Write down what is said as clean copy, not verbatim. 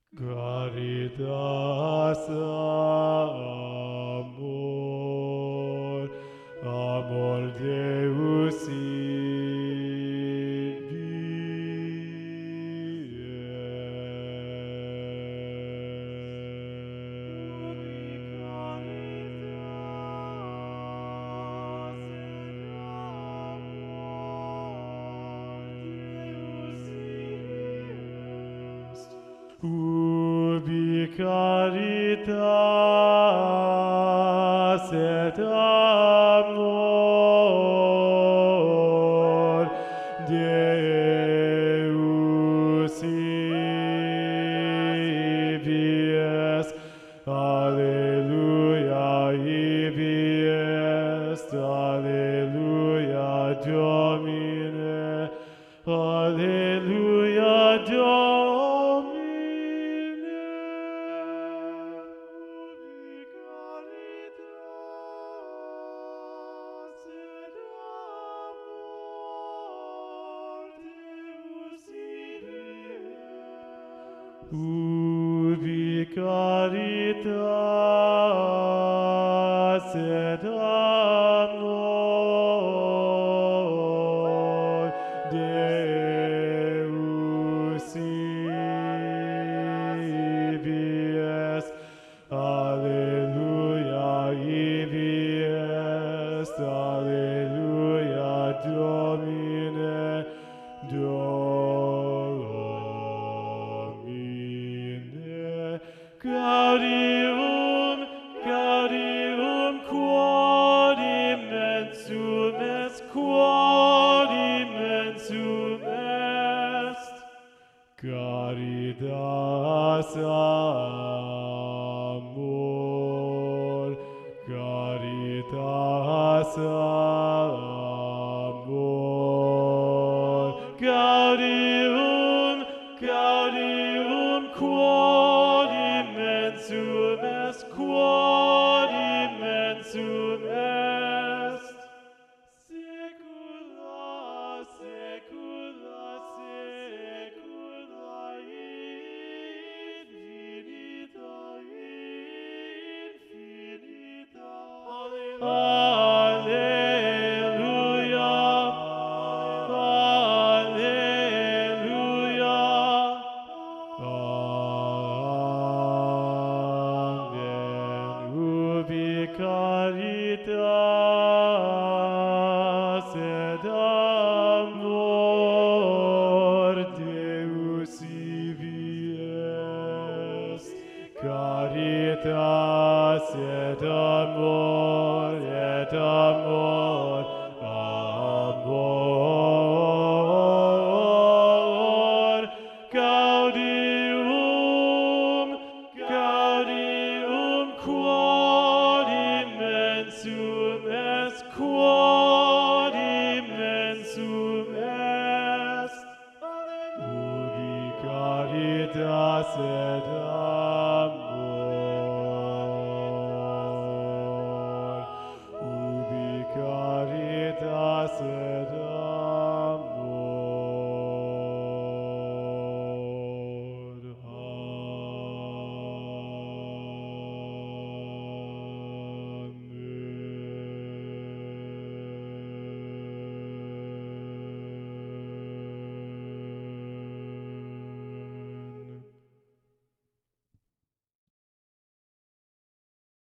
Caritas amor, amor Deus Ubi caritas et amor Deus ibi est. Alleluia, ibi est. Alleluia, Domine. Alleluia, Domine. Ubi caritas et amor Deus ibi est. Alleluia, ibi est. Alleluia, Domine. Gaudium, gaudium, quod immensum est, quod immensum est. Caritas amor, caritas amor, gaudium, gaudium, quod immensum est, quod immensum est. Saecula, saecula, saecula, infinita, infinita. Alleluia, alleluia. Amen. Ubi caritas et amor Deus ibi est. Caritas et amor, et amor, amor. Gaudium, gaudium, quod immensum est, quod immensum est. Ubi caritas et